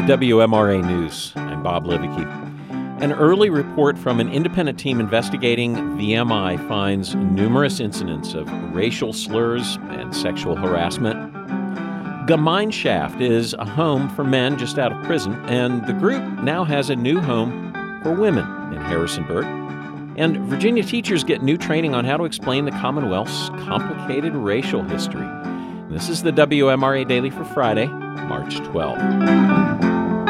WMRA News. I'm Bob Levicki. An early report from an independent team investigating VMI finds numerous incidents of racial slurs and sexual harassment. Gemeinschaft is a home for men just out of prison, and the group now has a new home for women in Harrisonburg. And Virginia teachers get new training on how to explain the Commonwealth's complicated racial history. This is the WMRA Daily for Friday, March 12th.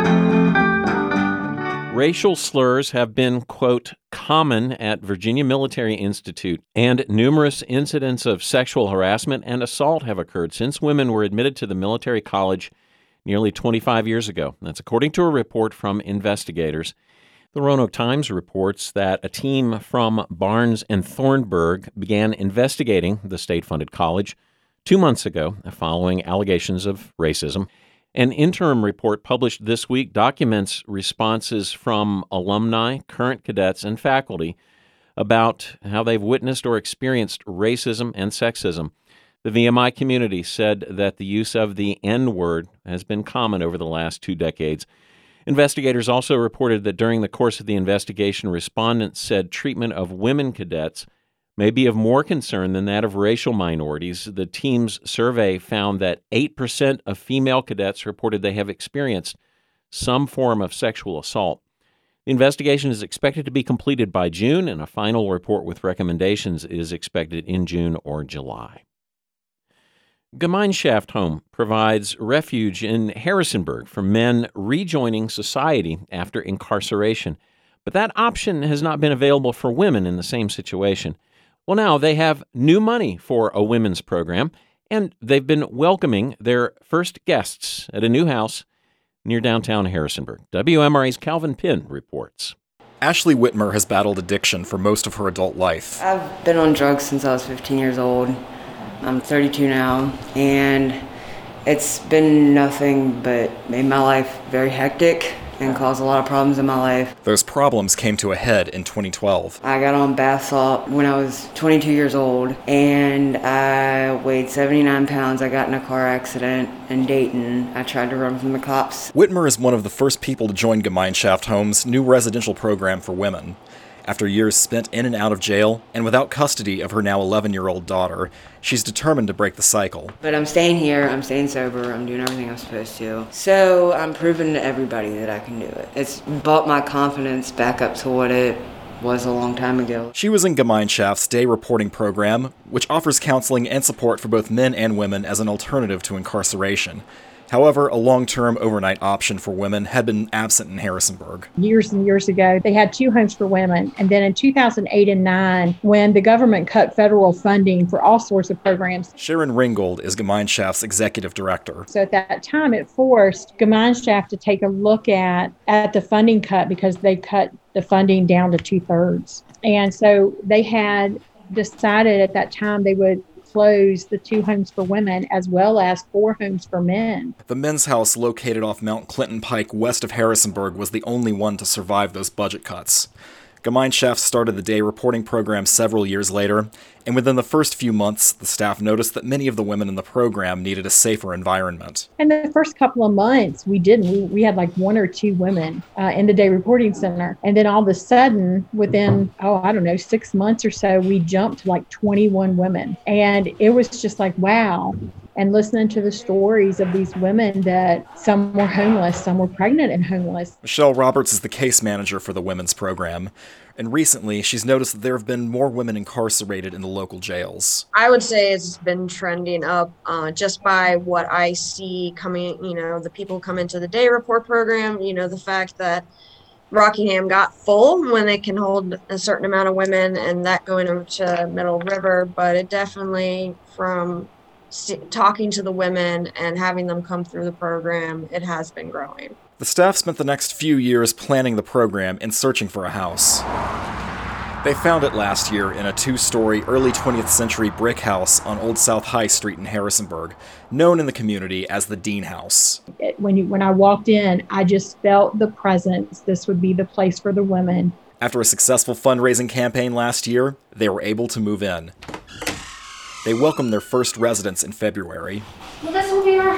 Racial slurs have been, quote, common at Virginia Military Institute, and numerous incidents of sexual harassment and assault have occurred since women were admitted to the military college nearly 25 years ago. That's according to a report from investigators. The Roanoke Times reports that a team from Barnes and Thornburg began investigating the state-funded college 2 months ago following allegations of racism. An interim report published this week documents responses from alumni, current cadets, and faculty about how they've witnessed or experienced racism and sexism. The VMI community said that the use of the N-word has been common over the last 2 decades. Investigators also reported that during the course of the investigation, respondents said treatment of women cadets may be of more concern than that of racial minorities. The team's survey found that 8% of female cadets reported they have experienced some form of sexual assault. The investigation is expected to be completed by June, and a final report with recommendations is expected in June or July. Gemeinschaft Home provides refuge in Harrisonburg for men rejoining society after incarceration. But that option has not been available for women in the same situation. Well, now they have new money for a women's program, and they've been welcoming their first guests at a new house near downtown Harrisonburg. WMRA's Calvin Pinn reports. Ashley Whitmer has battled addiction for most of her adult life. I've been on drugs since I was 15 years old. I'm 32 now, and it's been nothing but made my life very hectic and caused a lot of problems in my life. Those problems came to a head in 2012. I got on bath salt when I was 22 years old, and I weighed 79 pounds. I got in a car accident in Dayton. I tried to run from the cops. Whitmer is one of the first people to join Gemeinschaft Home's new residential program for women. After years spent in and out of jail and without custody of her now 11-year-old daughter, she's determined to break the cycle. But I'm staying here, I'm staying sober, I'm doing everything I'm supposed to. So I'm proving to everybody that I can do it. It's brought my confidence back up to what it was a long time ago. She was in Gemeinschaft's day reporting program, which offers counseling and support for both men and women as an alternative to incarceration. However, a long-term overnight option for women had been absent in Harrisonburg. Years and years ago, they had 2 homes for women. And then in 2008 and 2009, when the government cut federal funding for all sorts of programs. Sharon Ringgold is Gemeinschaft's executive director. So at that time, it forced Gemeinschaft to take a look at the funding cut because they cut the funding down to 2/3. And so they had decided at that time they would close the 2 homes for women as well as 4 homes for men. The men's house located off Mount Clinton Pike west of Harrisonburg was the only one to survive those budget cuts. Gemeinschaft started the day reporting program several years later, and within the first few months, the staff noticed that many of the women in the program needed a safer environment. In the first couple of months, we didn't. We had like 1 or 2 women in the day reporting center. And then all of a sudden, within, 6 months or so, we jumped to like 21 women. And it was just like, wow. And listening to the stories of these women that some were homeless, some were pregnant and homeless. Michelle Roberts is the case manager for the women's program. And recently, she's noticed that there have been more women incarcerated in the local jails. I would say it's been trending up just by what I see coming, the people who come into the day report program, the fact that Rockingham got full when they can hold a certain amount of women, and that going over to Middle River. But it definitely, from talking to the women and having them come through the program, it has been growing. The staff spent the next few years planning the program and searching for a house. They found it last year in a 2-story, early 20th century brick house on Old South High Street in Harrisonburg, known in the community as the Dean House. When I walked in, I just felt the presence. This would be the place for the women. After a successful fundraising campaign last year, they were able to move in. They welcomed their first residents in February. Well, this will be our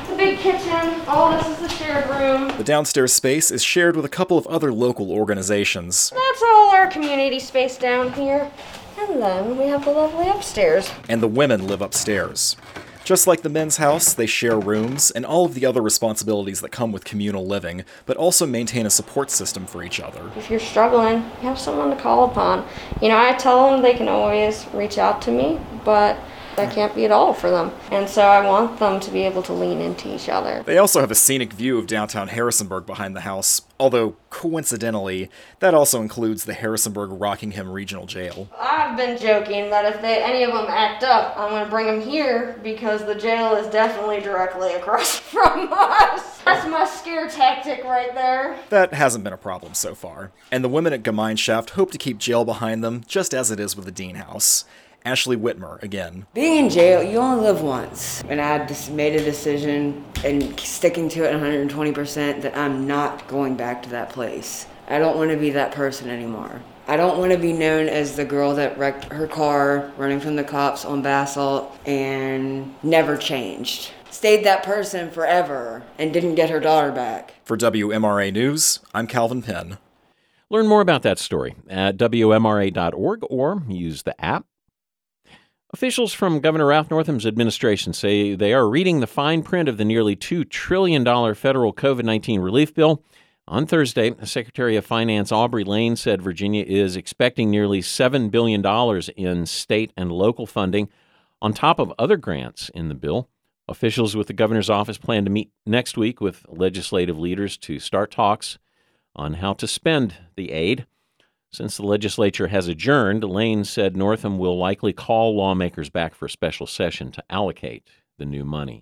the big kitchen. All this is the shared room. The downstairs space is shared with a couple of other local organizations. That's all our community space down here. And then we have the lovely upstairs. And the women live upstairs. Just like the men's house, they share rooms and all of the other responsibilities that come with communal living, but also maintain a support system for each other. If you're struggling, you have someone to call upon. I tell them they can always reach out to me, but that can't be it all for them. And so I want them to be able to lean into each other. They also have a scenic view of downtown Harrisonburg behind the house, although, coincidentally, that also includes the Harrisonburg-Rockingham Regional Jail. I've been joking that if any of them act up, I'm going to bring them here because the jail is definitely directly across from us. That's my scare tactic right there. That hasn't been a problem so far, and the women at Gemeinschaft hope to keep jail behind them just as it is with the Dean House. Ashley Whitmer, again. Being in jail, you only live once. And I just made a decision and sticking to it 120% that I'm not going back to that place. I don't want to be that person anymore. I don't want to be known as the girl that wrecked her car running from the cops on Basalt and never changed. Stayed that person forever and didn't get her daughter back. For WMRA News, I'm Calvin Penn. Learn more about that story at WMRA.org or use the app. Officials from Governor Ralph Northam's administration say they are reading the fine print of the nearly $2 trillion federal COVID-19 relief bill. On Thursday, Secretary of Finance Aubrey Lane said Virginia is expecting nearly $7 billion in state and local funding on top of other grants in the bill. Officials with the governor's office plan to meet next week with legislative leaders to start talks on how to spend the aid. Since the legislature has adjourned, Lane said Northam will likely call lawmakers back for a special session to allocate the new money.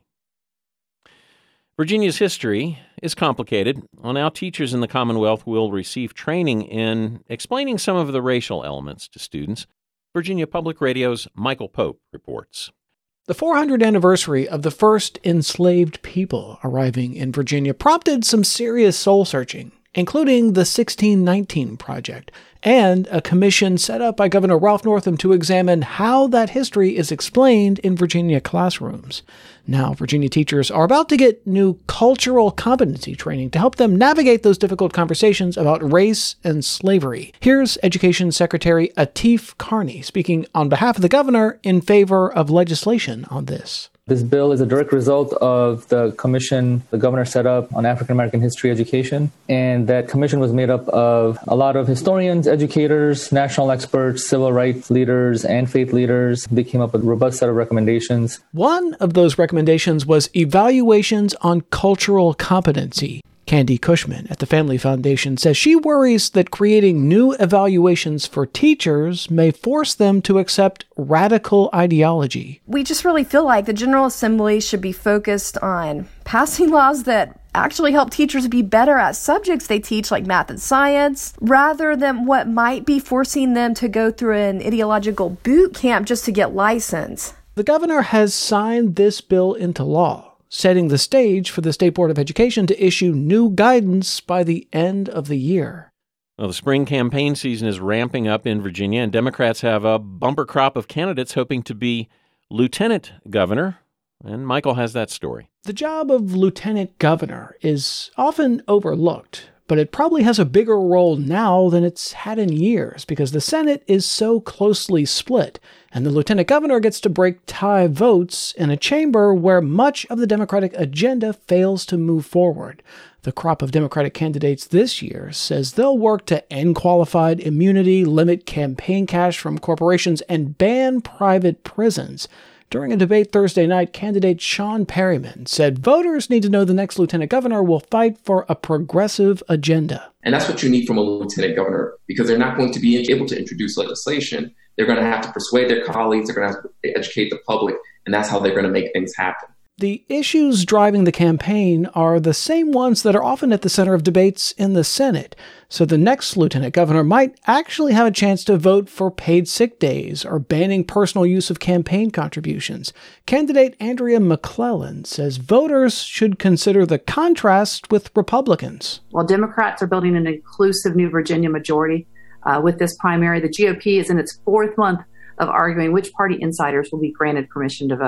Virginia's history is complicated. Well, now teachers in the Commonwealth will receive training in explaining some of the racial elements to students. Virginia Public Radio's Michael Pope reports. The 400th anniversary of the first enslaved people arriving in Virginia prompted some serious soul-searching, including the 1619 Project, and a commission set up by Governor Ralph Northam to examine how that history is explained in Virginia classrooms. Now, Virginia teachers are about to get new cultural competency training to help them navigate those difficult conversations about race and slavery. Here's Education Secretary Atif Carney speaking on behalf of the governor in favor of legislation on this. This bill is a direct result of the commission the governor set up on African American history education. And that commission was made up of a lot of historians, educators, national experts, civil rights leaders, and faith leaders. They came up with a robust set of recommendations. One of those recommendations was evaluations on cultural competency. Candy Cushman at the Family Foundation says she worries that creating new evaluations for teachers may force them to accept radical ideology. We just really feel like the General Assembly should be focused on passing laws that actually help teachers be better at subjects they teach, like math and science, rather than what might be forcing them to go through an ideological boot camp just to get licensed. The governor has signed this bill into law, setting the stage for the State Board of Education to issue new guidance by the end of the year. Well, the spring campaign season is ramping up in Virginia, and Democrats have a bumper crop of candidates hoping to be lieutenant governor. And Michael has that story. The job of lieutenant governor is often overlooked, but it probably has a bigger role now than it's had in years because the Senate is so closely split, and the lieutenant governor gets to break tie votes in a chamber where much of the Democratic agenda fails to move forward. The crop of Democratic candidates this year says they'll work to end qualified immunity, limit campaign cash from corporations, and ban private prisons. During a debate Thursday night, candidate Sean Perryman said voters need to know the next lieutenant governor will fight for a progressive agenda. And that's what you need from a lieutenant governor, because they're not going to be able to introduce legislation. They're going to have to persuade their colleagues. They're going to have to educate the public. And that's how they're going to make things happen. The issues driving the campaign are the same ones that are often at the center of debates in the Senate. So the next lieutenant governor might actually have a chance to vote for paid sick days or banning personal use of campaign contributions. Candidate Andrea McClellan says voters should consider the contrast with Republicans. While Democrats are building an inclusive new Virginia majority with this primary, the GOP is in its fourth month of arguing which party insiders will be granted permission to vote.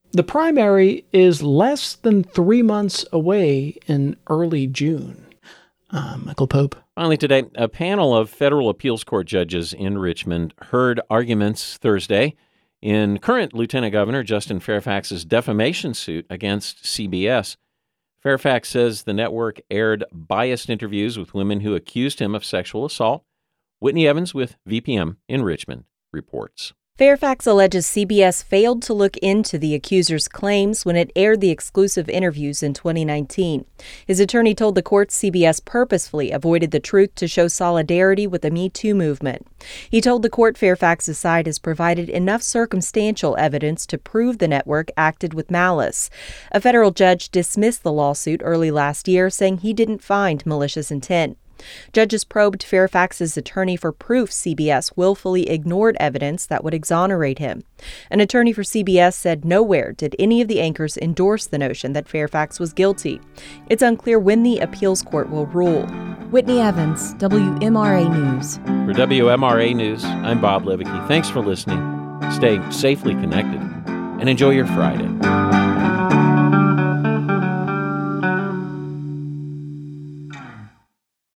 The primary is less than 3 months away in early June. Michael Pope. Finally today, a panel of federal appeals court judges in Richmond heard arguments Thursday in current Lieutenant Governor Justin Fairfax's defamation suit against CBS. Fairfax says the network aired biased interviews with women who accused him of sexual assault. Whitney Evans with VPM in Richmond reports. Fairfax alleges CBS failed to look into the accuser's claims when it aired the exclusive interviews in 2019. His attorney told the court CBS purposefully avoided the truth to show solidarity with the Me Too movement. He told the court Fairfax's side has provided enough circumstantial evidence to prove the network acted with malice. A federal judge dismissed the lawsuit early last year, saying he didn't find malicious intent. Judges probed Fairfax's attorney for proof CBS willfully ignored evidence that would exonerate him. An attorney for CBS said nowhere did any of the anchors endorse the notion that Fairfax was guilty. It's unclear when the appeals court will rule. Whitney Evans, WMRA News. For WMRA News, I'm Bob Levicki. Thanks for listening. Stay safely connected and enjoy your Friday.